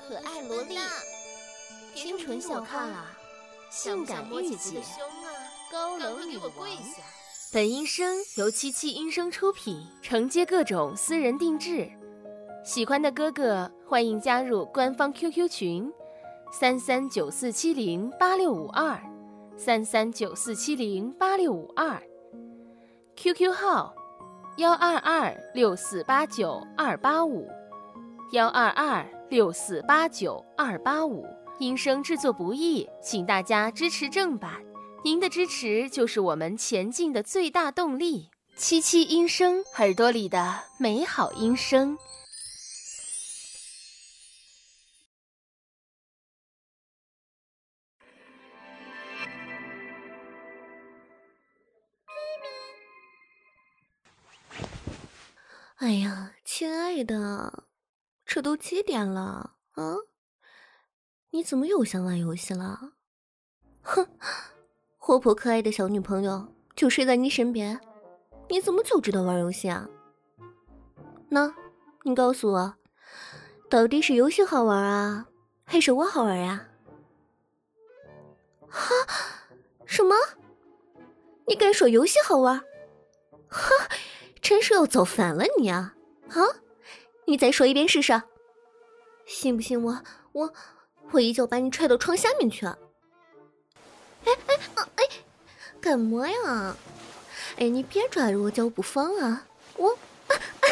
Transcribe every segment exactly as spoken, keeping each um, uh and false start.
可爱萝莉，清纯小咖，性感御姐，高冷女王。本音声由七七音声出品，承接各种私人定制。喜欢的哥哥欢迎加入官方 Q Q 群：三三九四七零八六五二，三三九四七零八六五二。Q Q 号：幺二二六四八九二八五，幺二二六四八九二八五。音声制作不易，请大家支持正版，您的支持就是我们前进的最大动力。七七音声，耳朵里的美好音声。 哎呀，亲爱的，这都几点了啊？你怎么又想玩游戏了？哼，活泼可爱的小女朋友就睡在你身边，你怎么就知道玩游戏啊？那，你告诉我，到底是游戏好玩啊，还是我好玩呀？哈？什么？你敢说游戏好玩？哈！真是要造反了你啊！啊，你再说一遍试试，信不信我我我一脚把你踹到床下面去啊！哎哎啊哎，干嘛呀？哎，你别抓着我脚不放啊！我，啊啊、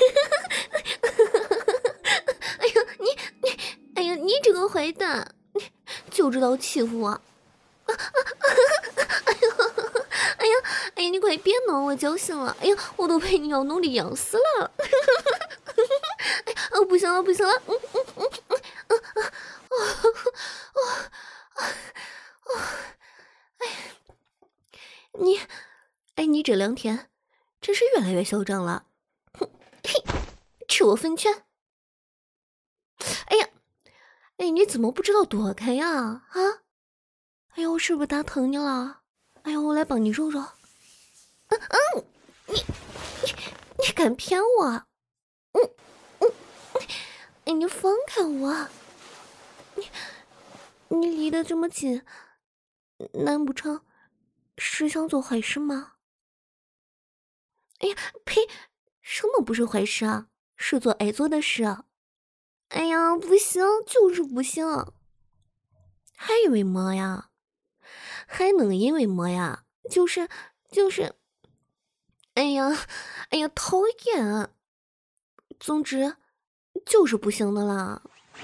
哎呀你你，哎呀你这个坏蛋，你就知道欺负我！啊啊啊哎呀！哎呀，哎呀，你快别挠我脚心了！哎呀，我都被你要弄的痒死了！哎呀，哦，不行了，不行了！嗯嗯嗯嗯嗯嗯，啊啊啊！哎，你，哎，你这两天真是越来越嚣张了！哼，嘿，吃我粉拳！哎呀，哎，你怎么不知道躲开呀？啊！哎呀，我是不是打疼你了？哎呀，我来帮你揉揉。嗯嗯，你你你敢骗我？嗯嗯，哎，你放开我！你你离得这么近，难不成是想做坏事吗？哎呀，呸！什么不是坏事啊？是做爱做的事。哎呀，不行，就是不行。还以为么呀？还能因为么呀？就是就是。哎呀，哎呀，讨厌！总之，就是不行的啦。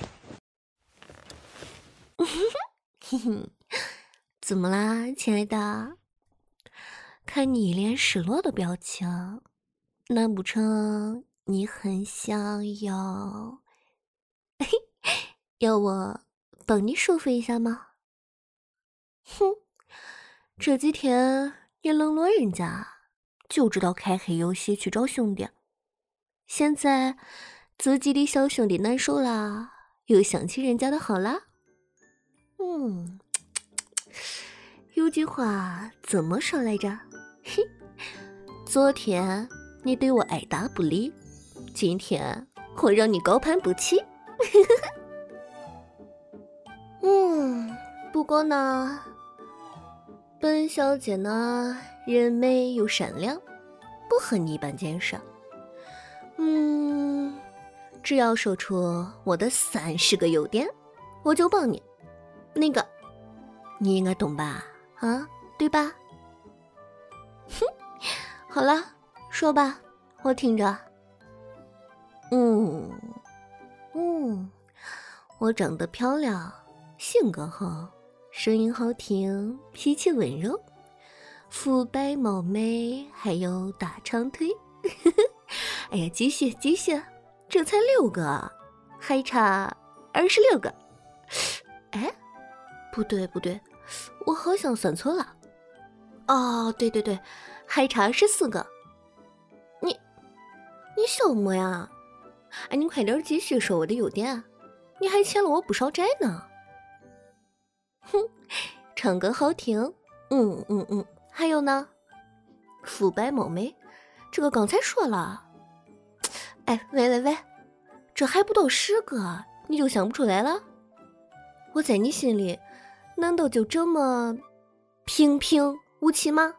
嘿嘿，怎么啦，亲爱的？看你一脸失落的表情，难不成你很想要？要我帮你收费一下吗？哼，这几天你冷落人家，就知道开黑游戏去找兄弟。现在自己的小兄弟难受啦，又想起人家的好啦。嗯，有句话怎么说来着？嘿，昨天你对我爱答不理，今天我让你高攀不起。嗯，不过呢，本小姐呢人美又善良，不和你一般见识。嗯，只要说出我的三十个优点，我就帮你。那个，你应该懂吧？啊，对吧？哼，好了，说吧，我听着。嗯嗯，我长得漂亮，性格好，声音好听，脾气温柔，肤白貌美，还有大长腿。哎呀，继续继续，这才六个，还差二十六个。哎，不对不对，我好像算错了。哦，对对对，还差二十四个。你你笑么呀？哎，你快点继续说我的优点，你还欠了我不少债呢。哼，唱歌好听，嗯嗯嗯，还有呢，肤白貌美，这个刚才说了。哎，喂喂喂，这还不到十个， 你就想不出来了？我在你心里难道就这么平平无奇吗？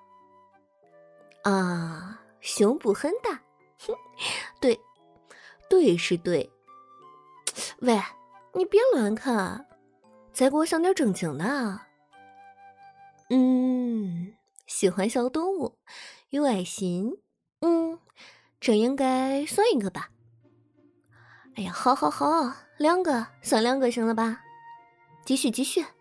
啊，胸部很大，对，对是对。喂，你别乱看，再给我想点正经的。嗯，喜欢小动物，有爱心，嗯，这应该算一个吧。哎呀，好好好，两个，算两个行了吧？继续继续。啊，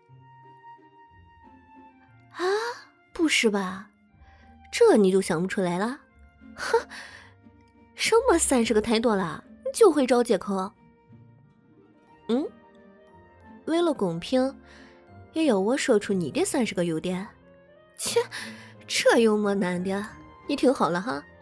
不是吧？这你就想不出来了？哼，什么三十个太多了，你就会找借口。嗯，为了公平，也要我说出你的三十个优点。切，这有么难的？你听好了哈，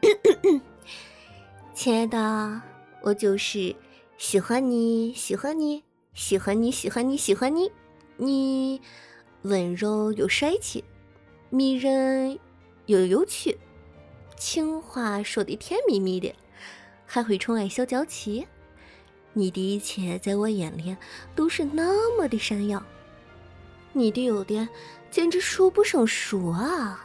亲爱的，我就是喜欢你，喜欢你，喜欢你，喜欢你，喜欢你。你温柔又帅气，迷人又有趣，情话说得甜蜜蜜的，还会宠爱小娇妻。你的一切在我眼里都是那么的闪耀，你的优点简直数不胜数啊！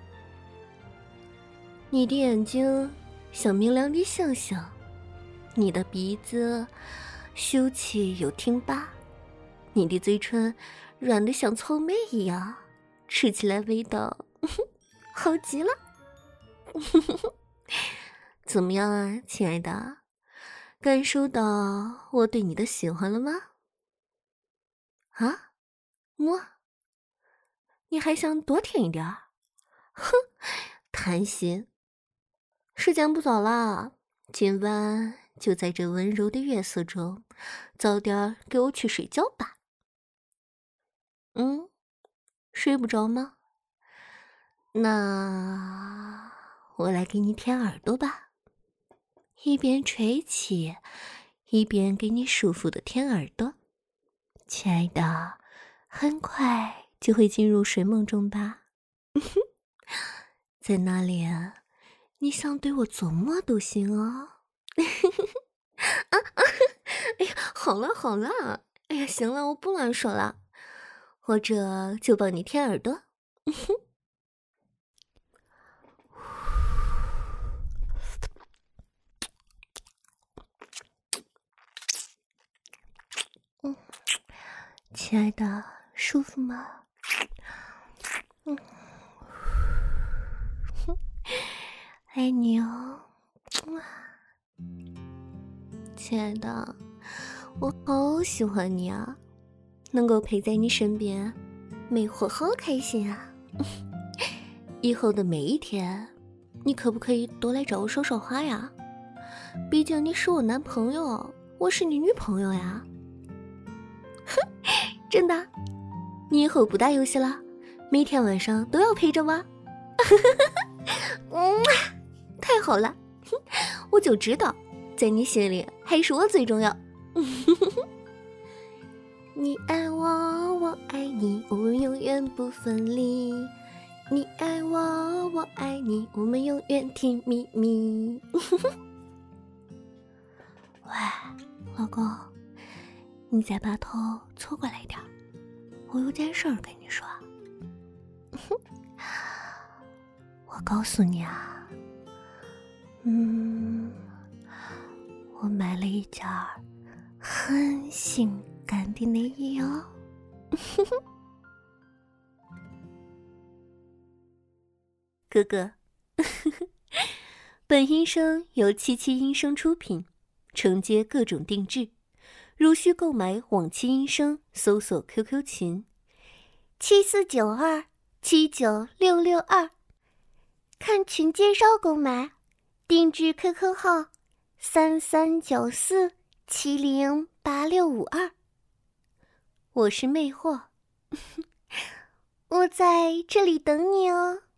你的眼睛像明亮的星星，你的鼻子秀气又挺拔，你的嘴唇软得像草莓一样，吃起来味道好极了。怎么样啊，亲爱的？感受到我对你的喜欢了吗？啊，我？你还想多听一点？哼，贪心。时间不早了，今晚就在这温柔的月色中，早点给我去睡觉吧。嗯，睡不着吗？那我来给你舔耳朵吧，一边吹气，一边给你舒服的舔耳朵。亲爱的，很快就会进入睡梦中吧。在那里，你想对我做么都行哦。啊啊！哎呀，好了好了，哎呀，行了，我不乱说了，或者就帮你舔耳朵。嗯，亲爱的，舒服吗？嗯，爱你哦。亲爱的，我好喜欢你啊，能够陪在你身边，美火好开心啊。以后的每一天，你可不可以多来找我说说话呀？毕竟你是我男朋友，我是你女朋友呀。哼，真的？你以后不打游戏了，每天晚上都要陪着我。嗯，太好了，我就知道，在你心里还是我最重要。你爱我，我爱你，我们永远不分离。你爱我，我爱你，我们永远甜蜜蜜。喂，老公，你再把头凑过来点，我有件事儿跟你说。我告诉你啊，嗯，我买了一件很性感的内衣哦。哥哥，本音声由七七音声出品，承接各种定制，如需购买往期音声，搜索 Q Q 群七四九二七九六六二，看群介绍购买，定制 Q Q 号三三九四七零八六五二。我是魅惑，我在这里等你哦。